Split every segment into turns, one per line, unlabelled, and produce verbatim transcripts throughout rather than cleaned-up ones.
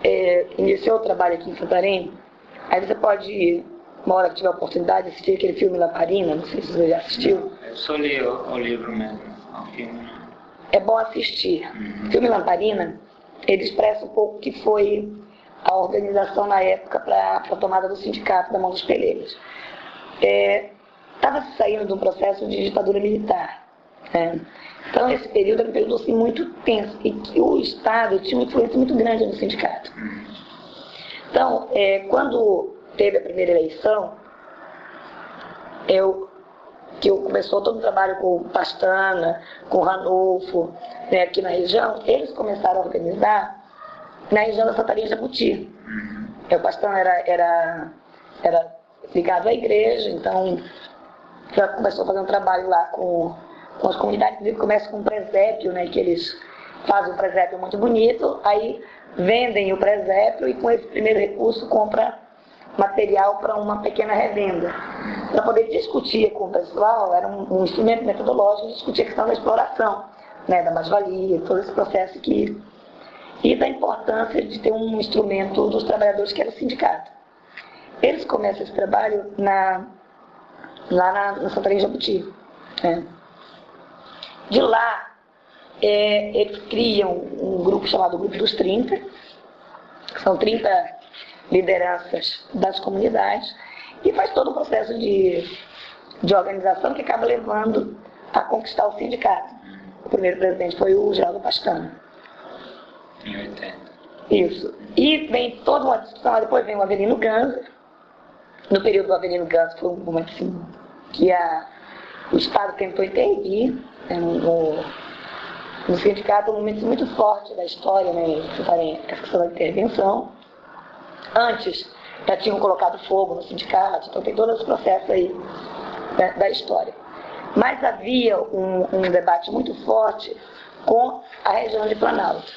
é, iniciou o trabalho aqui em Santarém, aí você pode, uma hora que tiver a oportunidade, assistir aquele filme Lamparina, não sei se você já assistiu.
Eu só li o, o livro mesmo, o filme.
É bom assistir.
Uhum.
O filme Lamparina, ele expressa um pouco o que foi a organização na época para a tomada do sindicato da mão dos peleiros. Estava é, se saindo de um processo de ditadura militar. Né? Então esse período era um período assim, muito tenso e que o Estado tinha uma influência muito grande no sindicato. Então, é, quando teve a primeira eleição, eu, que eu começou todo o trabalho com o Pastana, com o Ranulfo, né, aqui na região, eles começaram a organizar na região da Santarém e Jabuti. O Pastana era, era, era ligado à igreja, então já começou a fazer um trabalho lá com, com as comunidades, ele começa com o presépio, né, que eles fazem um presépio muito bonito, aí vendem o presépio e com esse primeiro recurso compra material para uma pequena revenda. Para poder discutir com o pessoal, era um, um instrumento metodológico de discutir a questão da exploração, né, da mais-valia, todo esse processo que... e da importância de ter um instrumento dos trabalhadores que era o sindicato. Eles começam esse trabalho na, lá na, na Santarém Jabuti. Né? De lá, é, eles criam um grupo chamado Grupo dos trinta, que são trinta lideranças das comunidades, e faz todo o processo de, de organização que acaba levando a conquistar o sindicato. O primeiro presidente foi o Geraldo Pastana.
Em oitenta.
Isso. E vem toda uma discussão, depois vem o Avelino Ganser. No período do Avelino Ganser foi um momento assim, que a, o Estado tentou intervir, né, no, no sindicato, um momento muito forte da história, né, essa questão da intervenção. Antes, já tinham colocado fogo no sindicato, então tem todo esse processo aí, né, da história. Mas havia um, um debate muito forte com a região de Planalto.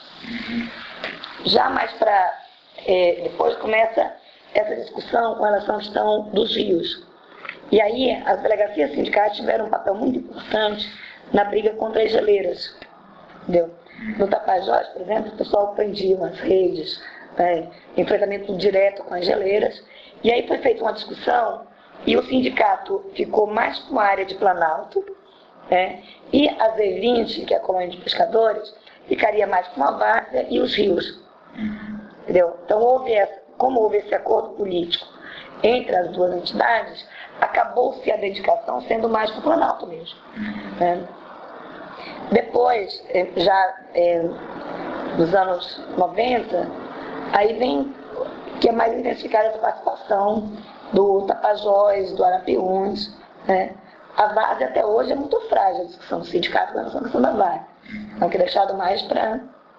Já mais para... É, depois começa essa discussão com relação à questão dos rios. E aí as delegacias sindicais tiveram um papel muito importante na briga contra as geleiras. Entendeu? No Tapajós, por exemplo, o pessoal prendia as redes, né, enfrentamento direto com as geleiras. E aí foi feita uma discussão e o sindicato ficou mais com a área de Planalto, né, e a Z vinte, que é a colônia de pescadores, ficaria mais com a várzea e os rios. Entendeu? Então, houve essa, como houve esse acordo político entre as duas entidades, acabou-se a dedicação sendo mais para o Planalto mesmo. Né? Depois, já é, nos anos noventa, aí vem que é mais intensificada essa participação do Tapajós, do Arapiuns. Né? A várzea até hoje é muito frágil, a discussão do sindicato com relação à questão da várzea. Então, que é deixado mais para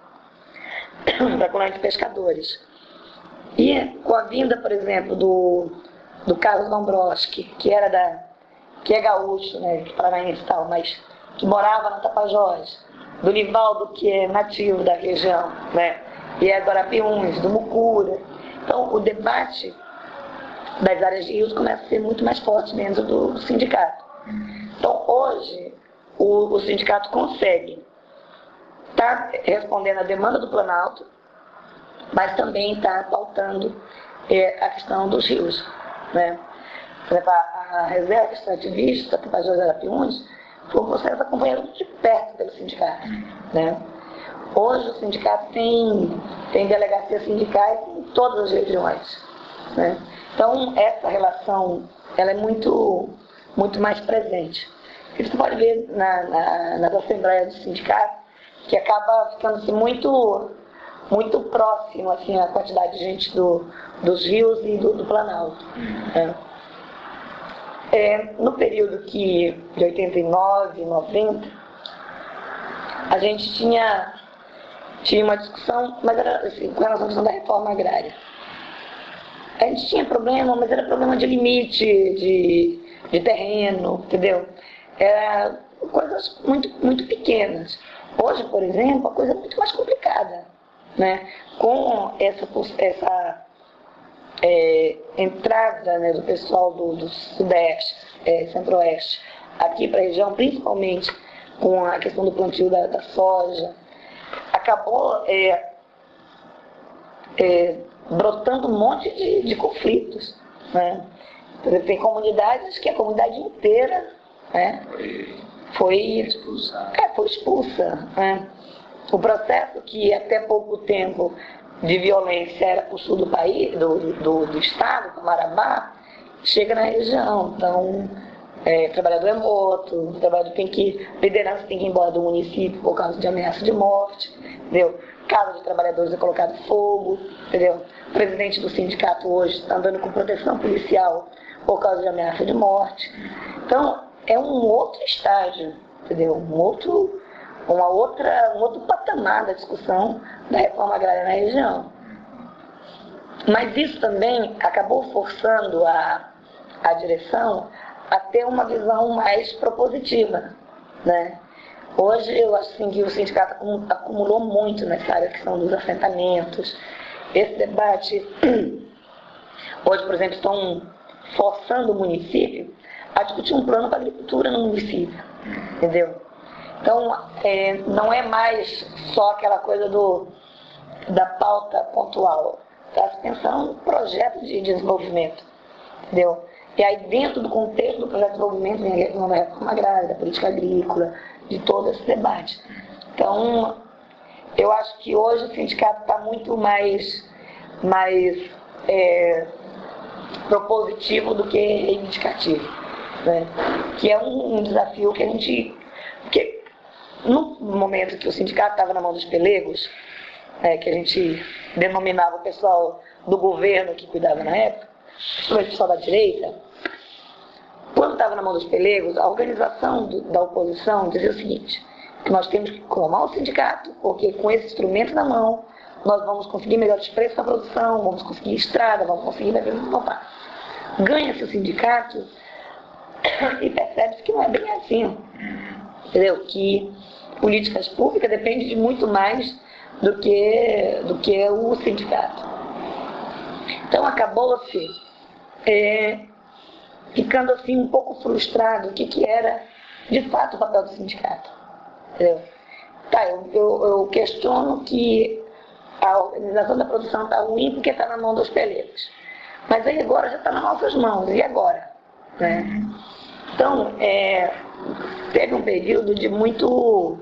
a colônia de pescadores. E com a vinda, por exemplo, do, do Carlos Dombrowski, que era da, que é gaúcho, né, que paranaense e tal, mas que morava no Tapajós, do Nivaldo, que é nativo da região, né, e é do Arapiuns, do Mucura. Então, o debate das áreas de rios começa a ser muito mais forte dentro do sindicato. Então, hoje, o, o sindicato consegue estar respondendo à demanda do Planalto, mas também está pautando é, a questão dos rios. Né? Por exemplo, a, a reserva extrativista, Tapajós e Arapiuns, foi um processo acompanhado de perto pelo sindicato. Né? Hoje o sindicato tem, tem delegacias sindicais em todas as regiões. Né? Então, essa relação ela é muito, muito mais presente. Isso você pode ver na, na, nas assembleias do sindicato, que acaba ficando assim, muito, muito próximo assim, a quantidade de gente do, dos rios e do, do Planalto. É. É, no período que, de oitenta e nove, noventa, a gente tinha, tinha uma discussão, mas era assim, com relação à questão da reforma agrária. A gente tinha problema, mas era problema de limite, de, de terreno, entendeu? Era coisas muito, muito pequenas. Hoje, por exemplo, a coisa é muito mais complicada, né? Com essa, essa é, entrada, né, do pessoal do, do Sudeste, é, Centro-Oeste, aqui para a região, principalmente com a questão do plantio da, da soja, acabou é, é, brotando um monte de, de conflitos, né? Por exemplo, tem comunidades que a comunidade inteira, né, foi expulsa. É, foi expulsa, né? O processo que até pouco tempo de violência era para o sul do país, do, do, do estado, do Marabá, chega na região. Então, é, trabalhador é morto, o trabalhador tem que, liderança tem que ir embora do município por causa de ameaça de morte, entendeu? Casa de trabalhadores é colocado fogo, entendeu? O presidente do sindicato hoje está andando com proteção policial por causa de ameaça de morte. Então, é um outro estágio, entendeu? Um outro, uma outra, um outro patamar da discussão da reforma agrária na região. Mas isso também acabou forçando a, a direção a ter uma visão mais propositiva, né? Hoje eu acho assim, que o sindicato acumulou muito nessa área que são dos assentamentos. Esse debate, hoje, por exemplo, estão forçando o município a discutir um plano para a agricultura no município, entendeu? Então, é, não é mais só aquela coisa do, da pauta pontual. Está se pensando um projeto de desenvolvimento, entendeu? E aí, dentro do contexto do projeto de desenvolvimento, vem a nova reforma agrária, da política agrícola, de todo esse debate. Então, eu acho que hoje o sindicato está muito mais, mais é, propositivo do que reivindicativo, né? Que é um, um desafio que a gente... Porque no momento que o sindicato estava na mão dos pelegos, é, que a gente denominava o pessoal do governo que cuidava na época, o pessoal da direita, quando estava na mão dos pelegos, a organização do, da oposição dizia o seguinte, que nós temos que colomar o sindicato, porque com esse instrumento na mão, nós vamos conseguir melhores preços na produção, vamos conseguir estrada, vamos conseguir... Ganha-se o sindicato e percebe-se que não é bem assim, entendeu? Que políticas públicas dependem de muito mais do que, do que o sindicato. Então acabou-se é, ficando assim um pouco frustrado o que, que era de fato o papel do sindicato, entendeu? Tá, eu, eu, eu questiono que a organização da produção está ruim porque está na mão dos pelegos, mas aí agora já está nas nossas mãos, e agora? Né? Então, é, teve um período de muito,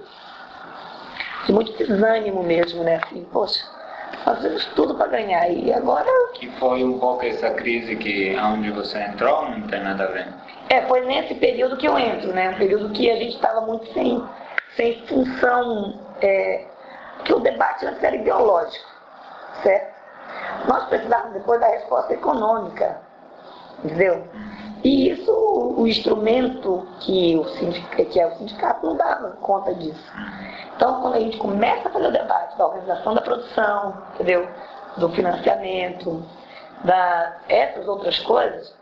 de muito desânimo mesmo, né? Assim, poxa, nós fizemos tudo para ganhar, e agora...
Que foi um pouco essa crise que onde você entrou, não tem nada a ver?
É, foi nesse período que eu entro, né? Um período que a gente estava muito sem, sem função, é, que o debate antes era ideológico, certo? Nós precisávamos depois da resposta econômica, entendeu? E isso, o instrumento que, o sindicato, que é o sindicato não dava conta disso. Então, quando a gente começa a fazer o debate da organização da produção, entendeu? Do financiamento, da essas outras coisas,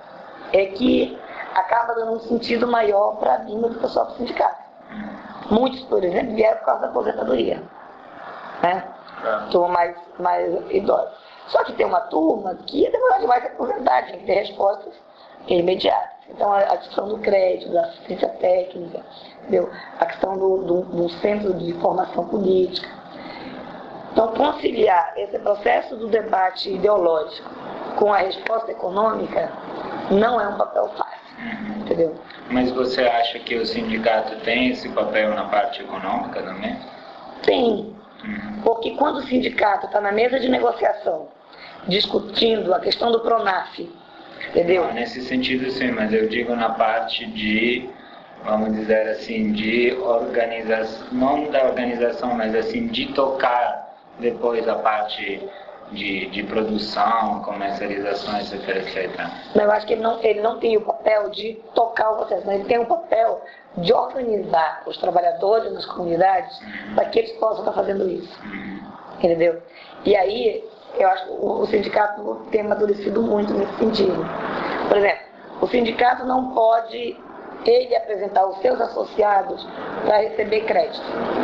é que acaba dando um sentido maior para a vinda do pessoal do sindicato. Muitos, por exemplo, vieram por causa da aposentadoria, né? Turma mais, mais idosa. Só que tem uma turma que ia demorar demais a aposentar, tinha que ter respostas imediatas. Então, a questão do crédito, da assistência técnica, entendeu? A questão do, do, do centro de formação política. Então, conciliar esse processo do debate ideológico com a resposta econômica não é um papel fácil, entendeu?
Mas você acha que o sindicato tem esse papel na parte econômica também?
Tem, porque quando o sindicato está na mesa de negociação, discutindo a questão do PRONAF, entendeu?
Não, nesse sentido sim, mas eu digo na parte de, vamos dizer assim, de organização, não da organização, mas assim, de tocar depois a parte de, de produção, comercialização, etc, etcétera.
Mas eu acho que ele não, ele não tem o papel de tocar o processo, mas ele tem o papel de organizar os trabalhadores nas comunidades uhum. para que eles possam estar fazendo isso, uhum. entendeu? E aí, eu acho que o, o sindicato tem amadurecido muito nesse sentido. Por exemplo, o sindicato não pode, ele apresentar os seus associados para receber crédito.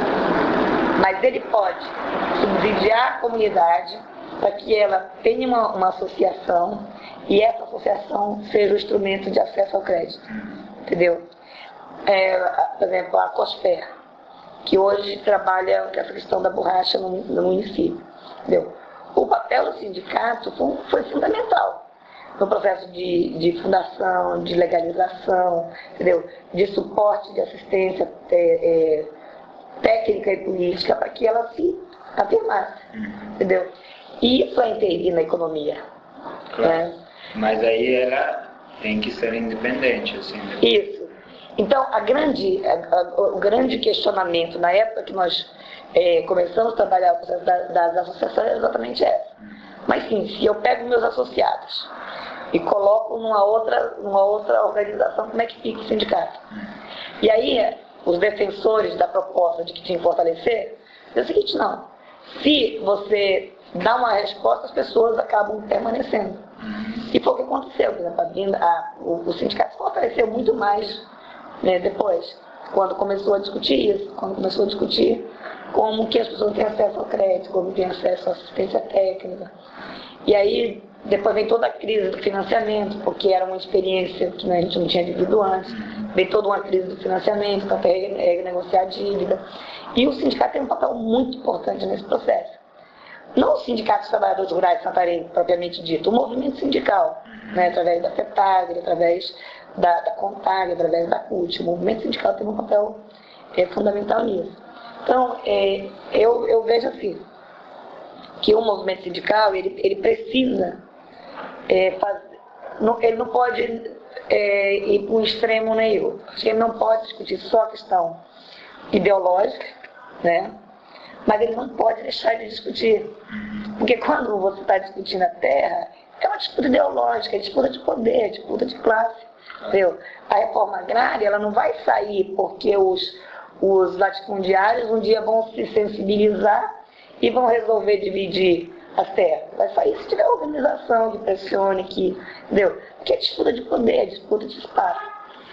Mas ele pode subsidiar a comunidade para que ela tenha uma, uma associação e essa associação seja o instrumento de acesso ao crédito. Entendeu? É, por exemplo, a COSPER, que hoje trabalha com essa questão da borracha no, no município. Entendeu? O papel papel do sindicato foi, foi fundamental no processo de, de fundação, de legalização, entendeu? De suporte, de assistência é, é, técnica e política para que ela se afirmasse, entendeu? E isso é intervir na economia.
Claro.
Né?
Mas aí ela tem que ser independente, assim. Né?
Isso. Então, a grande, a, a, o grande questionamento na época que nós é, começamos a trabalhar o processo da, das associações é exatamente essa. Mas sim, se eu pego meus associados e coloco numa outra, numa outra organização, como é que fica o sindicato? E aí, os defensores da proposta de que tinha que fortalecer, dizem o seguinte, não, se você dá uma resposta, as pessoas acabam permanecendo. E foi o que aconteceu, por exemplo, a, a, o, o sindicato se fortaleceu muito mais, né, depois, quando começou a discutir isso, quando começou a discutir como que as pessoas têm acesso ao crédito, como têm acesso à assistência técnica. E aí, depois vem toda a crise do financiamento, porque era uma experiência que a gente não tinha vivido antes. Veio toda uma crise do financiamento, então até renegociar a dívida. E o sindicato tem um papel muito importante nesse processo. Não o Sindicato dos Trabalhadores Rurais de Santarém, propriamente dito, o movimento sindical, né, através da FETAGRE, através da, da CONTAG, através da CUT. O movimento sindical tem um papel é, fundamental nisso. Então, é, eu, eu vejo assim, que o movimento sindical, ele, ele precisa, é, fazer, não, ele não pode é, ir para um extremo nenhum. Ele não pode discutir só a questão ideológica, né? Mas ele não pode deixar de discutir. Porque quando você está discutindo a terra, é uma disputa ideológica, é disputa de poder, é disputa de classe. Entendeu? A reforma agrária, ela não vai sair porque os, os latifundiários um dia vão se sensibilizar e vão resolver dividir as terras. Vai sair se tiver organização que pressione, que, entendeu? Porque é disputa de poder, é disputa de espaço.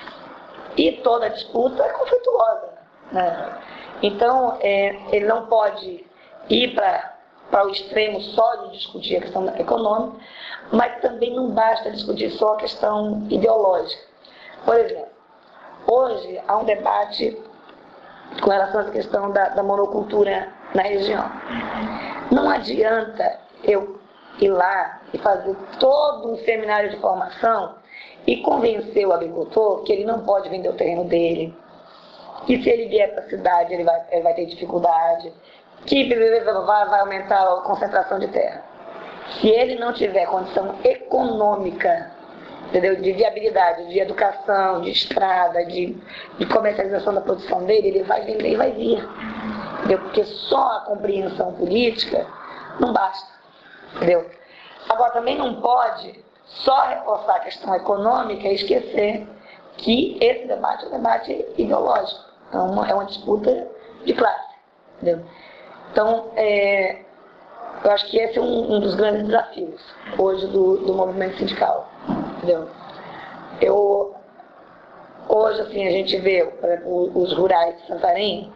E toda disputa é conflituosa, né? Então, é, ele não pode ir para o extremo só de discutir a questão econômica, mas também não basta discutir só a questão ideológica. Por exemplo, hoje há um debate com relação à questão da, da monocultura na região. Não adianta eu ir lá e fazer todo um seminário de formação e convencer o agricultor que ele não pode vender o terreno dele, que se ele vier para a cidade ele vai, ele vai ter dificuldade, que vai, vai aumentar a concentração de terra. Se ele não tiver condição econômica, entendeu, de viabilidade, de educação, de estrada, de, de comercialização da produção dele, ele vai vender e vai vir. Entendeu? Porque só a compreensão política não basta. Entendeu? Agora, também não pode só reforçar a questão econômica e esquecer que esse debate é um debate ideológico. Então, é uma disputa de classe. Entendeu? Então, é, eu acho que esse é um, um dos grandes desafios hoje do, do movimento sindical. Entendeu? Eu, hoje, assim, a gente vê, por exemplo, os rurais de Santarém,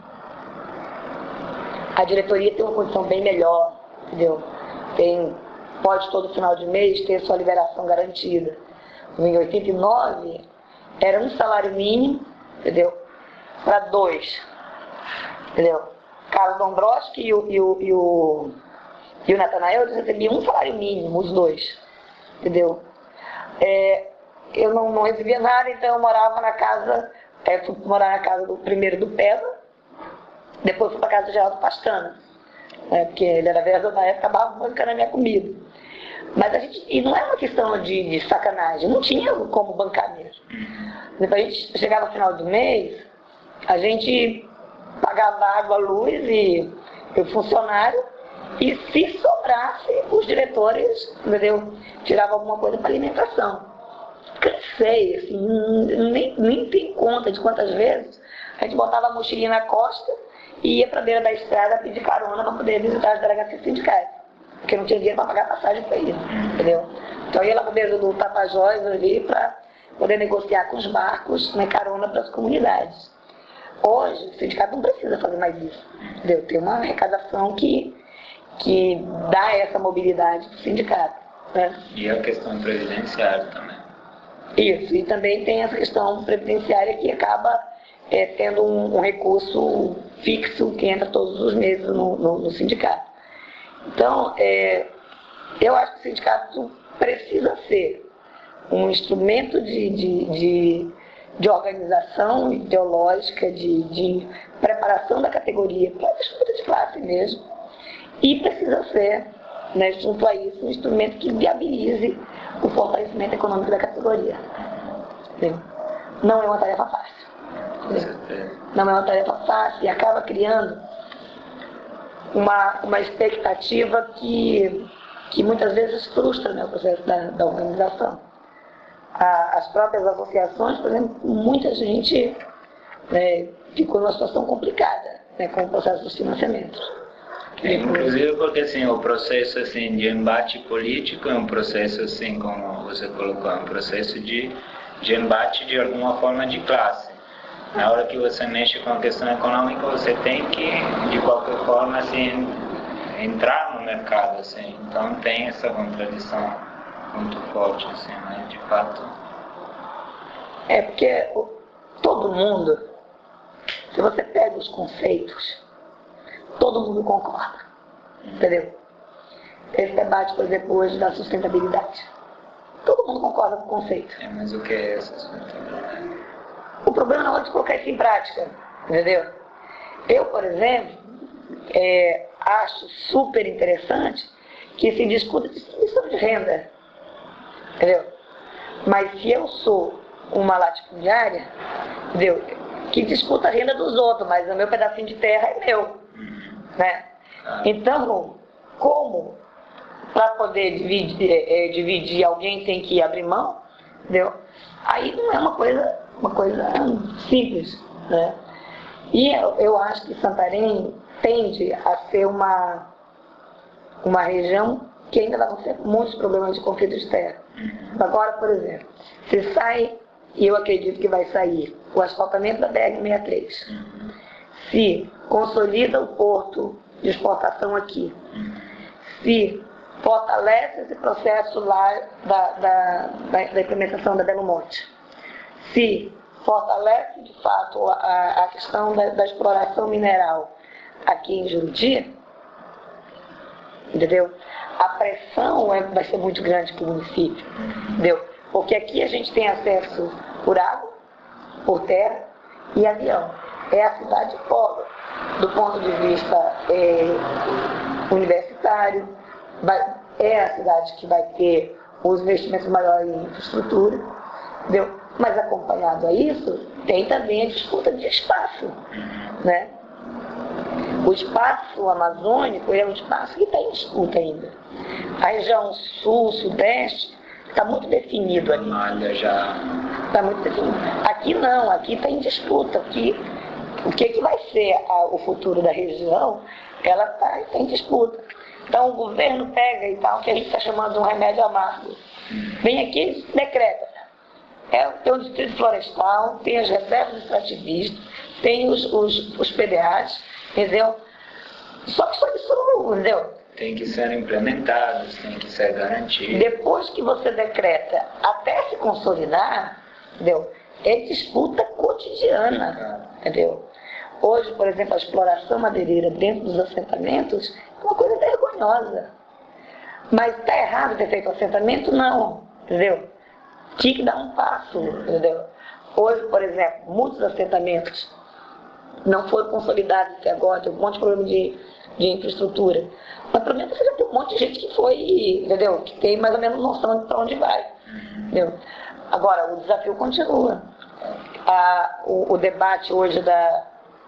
a diretoria tem uma condição bem melhor, entendeu? Tem, pode todo final de mês ter sua liberação garantida. Em oitenta e nove, era um salário mínimo, entendeu? Para dois, entendeu? Carlos Dombrowski e o, e o, e o, e o Natanael, eles recebiam um salário mínimo, os dois, entendeu? É, eu não, não recebia nada, então eu morava na casa, é, fui morar na casa do primeiro do Pesa, depois fui para a casa do Geraldo Pastana, né, porque ele era vereador na época, acabava bancando a minha comida. Mas a gente, e não é uma questão de, de sacanagem, não tinha como bancar mesmo. Depois a gente chegava no final do mês, a gente pagava água, luz e, e o funcionário, e se sobrasse, os diretores, entendeu, tiravam alguma coisa para alimentação. Cansei, assim, nem, nem tem conta de quantas vezes a gente botava a mochilinha na costa e ia para a beira da estrada pedir carona para poder visitar as delegacias sindicais, porque não tinha dinheiro para pagar passagem para ir, entendeu? Então eu ia lá para a beira do Tapajós ali para poder negociar com os barcos, né, carona para as comunidades. Hoje o sindicato não precisa fazer mais isso, entendeu? Tem uma arrecadação que, que dá essa mobilidade para o sindicato, né?
E a questão previdenciária também.
Isso, e também tem essa questão previdenciária que acaba é, tendo um, um recurso fixo que entra todos os meses no, no, no sindicato. Então, é, eu acho que o sindicato precisa ser um instrumento de, de, de, de organização ideológica, de, de preparação da categoria para a disputa de classe mesmo, e precisa ser, né, junto a isso, um instrumento que viabilize o fortalecimento econômico da categoria. Entendeu? Não é uma tarefa fácil. Entendeu? Não é uma tarefa fácil e acaba criando uma, uma expectativa que, que muitas vezes frustra, né, o processo da, da organização. A, as próprias associações, por exemplo, muita gente, né, ficou numa situação complicada, né, com o processo dos financiamentos.
É, inclusive porque assim, o processo assim, de embate político é um processo, assim, como você colocou, é um processo de, de embate de alguma forma de classe. Na hora que você mexe com a questão econômica, você tem que, de qualquer forma, assim, entrar no mercado. Assim. Então tem essa contradição muito forte, assim, né? De fato.
É porque todo mundo, se você pega os conceitos, todo mundo concorda, entendeu? Esse debate, por exemplo, hoje da sustentabilidade. Todo mundo concorda com o conceito.
É, mas o que é essa sustentabilidade?
O problema não é de colocar isso em prática, entendeu? Eu, por exemplo, é, acho super interessante que se discuta distribuição de renda, entendeu? Mas se eu sou uma latifundiária, entendeu? Que disputa a renda dos outros, mas o meu pedacinho de terra é meu, né? Então, como para poder dividir, é, dividir alguém tem que abrir mão, entendeu? Aí não é uma coisa, uma coisa simples, né? E eu, eu acho que Santarém tende a ser uma, uma região que ainda vai ter muitos problemas de conflito de terra. Agora, por exemplo, se sai, e eu acredito que vai sair, o asfaltamento da B R sessenta e três, se consolida o porto de exportação aqui, se fortalece esse processo lá da, da, da, da implementação da Belo Monte, se fortalece de fato a, a questão da, da exploração mineral aqui em Juruti, entendeu? A pressão é, vai ser muito grande para o município, entendeu? Porque aqui a gente tem acesso por água, por terra e avião. É a cidade polo, do ponto de vista é, universitário, vai, é a cidade que vai ter os investimentos maiores em infraestrutura, entendeu? Mas acompanhado a isso, tem também a disputa de espaço, né? O espaço amazônico é um espaço que está em disputa ainda. A região sul, sudeste, está muito definido ali.
Malha já.
Está muito definido. Aqui não, aqui está em disputa. Aqui, o que, que vai ser a, o futuro da região, ela está tá em disputa. Então o governo pega e tal, que a gente está chamando de um remédio amargo. Vem aqui e decreta. É, tem o distrito florestal, tem as reservas extrativistas, tem os, os, os P D As, entendeu? Só que só isso, entendeu?
Tem que ser implementados, tem que ser garantido.
Depois que você decreta, até se consolidar, entendeu? É disputa cotidiana, entendeu? Hoje, por exemplo, a exploração madeireira dentro dos assentamentos é uma coisa vergonhosa. Mas está errado ter feito assentamento? Não, entendeu? Tinha que dar um passo, entendeu? Hoje, por exemplo, muitos assentamentos não foram consolidados até agora, tem um monte de problema de, de infraestrutura. Mas pelo menos você já tem um monte de gente que foi, entendeu? Que tem mais ou menos noção de para onde vai, entendeu? Agora, o desafio continua. A, o, o debate hoje da,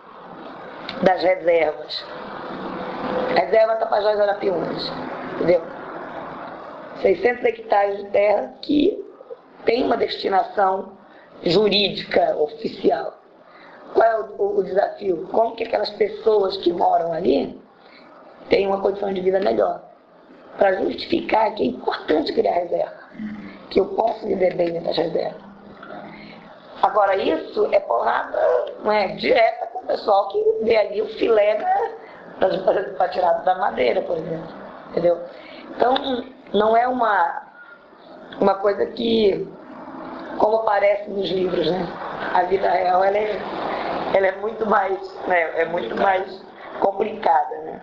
das reservas. Reserva Tapajós e Arapiunas, entendeu? seiscentos hectares de terra que tem uma destinação jurídica oficial. Qual é o, o, o desafio? Como que aquelas pessoas que moram ali têm uma condição de vida melhor? Para justificar que é importante criar reserva, que eu posso viver bem dentro das reservas. Agora, isso é porrada, não é, direta com o pessoal que vê ali o filé para tirar da madeira, por exemplo. Entendeu? Então, não é uma, uma coisa que, como aparece nos livros, né? A vida real ela é, ela é muito mais, né? É muito mais complicada, né?